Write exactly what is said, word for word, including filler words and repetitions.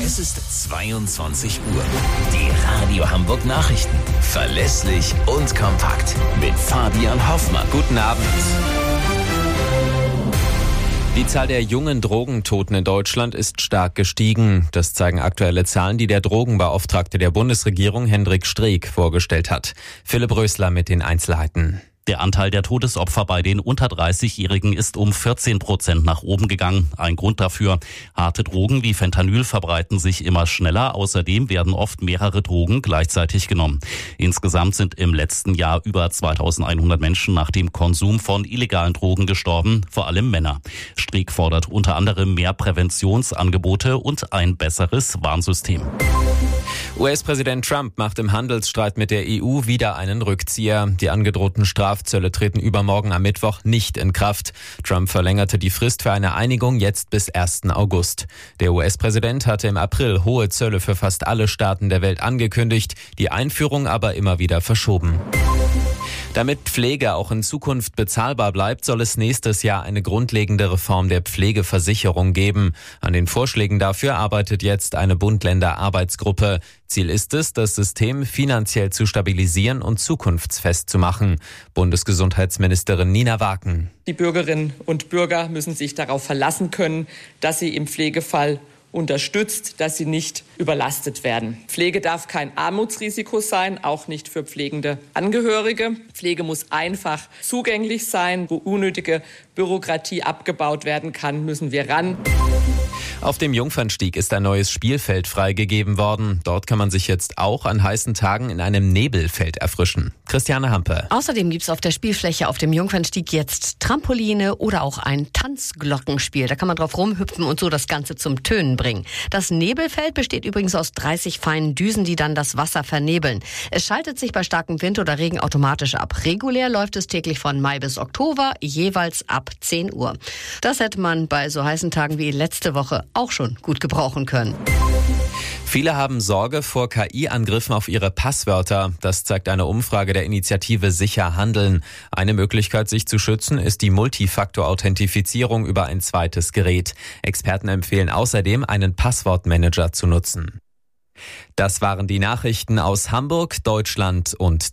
Es ist zweiundzwanzig Uhr. Die Radio Hamburg Nachrichten. Verlässlich und kompakt. Mit Fabian Hoffmann. Guten Abend. Die Zahl der jungen Drogentoten in Deutschland ist stark gestiegen. Das zeigen aktuelle Zahlen, die der Drogenbeauftragte der Bundesregierung Hendrik Streeck vorgestellt hat. Philipp Rösler mit den Einzelheiten. Der Anteil der Todesopfer bei den unter dreißigjährigen ist um vierzehn Prozent nach oben gegangen. Ein Grund dafür: harte Drogen wie Fentanyl verbreiten sich immer schneller. Außerdem werden oft mehrere Drogen gleichzeitig genommen. Insgesamt sind im letzten Jahr über zweitausendeinhundert Menschen nach dem Konsum von illegalen Drogen gestorben, vor allem Männer. Streeck fordert unter anderem mehr Präventionsangebote und ein besseres Warnsystem. U S-Präsident Trump macht im Handelsstreit mit der E U wieder einen Rückzieher. Die angedrohten Strafzölle treten übermorgen am Mittwoch nicht in Kraft. Trump verlängerte die Frist für eine Einigung jetzt bis ersten August. Der U S-Präsident hatte im April hohe Zölle für fast alle Staaten der Welt angekündigt, die Einführung aber immer wieder verschoben. Damit Pflege auch in Zukunft bezahlbar bleibt, soll es nächstes Jahr eine grundlegende Reform der Pflegeversicherung geben. An den Vorschlägen dafür arbeitet jetzt eine Bund-Länder-Arbeitsgruppe. Ziel ist es, das System finanziell zu stabilisieren und zukunftsfest zu machen. Bundesgesundheitsministerin Nina Waken. Die Bürgerinnen und Bürger müssen sich darauf verlassen können, dass sie im Pflegefall unterstützt, dass sie nicht überlastet werden. Pflege darf kein Armutsrisiko sein, auch nicht für pflegende Angehörige. Pflege muss einfach zugänglich sein. Wo unnötige Bürokratie abgebaut werden kann, müssen wir ran. Auf dem Jungfernstieg ist ein neues Spielfeld freigegeben worden. Dort kann man sich jetzt auch an heißen Tagen in einem Nebelfeld erfrischen. Christiane Hampe. Außerdem gibt es auf der Spielfläche auf dem Jungfernstieg jetzt Trampoline oder auch ein Tanzglockenspiel. Da kann man drauf rumhüpfen und so das Ganze zum Tönen bringen. Das Nebelfeld besteht übrigens aus dreißig feinen Düsen, die dann das Wasser vernebeln. Es schaltet sich bei starkem Wind oder Regen automatisch ab. Regulär läuft es täglich von Mai bis Oktober, jeweils ab zehn Uhr. Das hätte man bei so heißen Tagen wie letzte Woche auch schon gut gebrauchen können. Viele haben Sorge vor K I-Angriffen auf ihre Passwörter. Das zeigt eine Umfrage der Initiative Sicher Handeln. Eine Möglichkeit, sich zu schützen, ist die Multifaktor-Authentifizierung über ein zweites Gerät. Experten empfehlen außerdem, einen Passwortmanager zu nutzen. Das waren die Nachrichten aus Hamburg, Deutschland und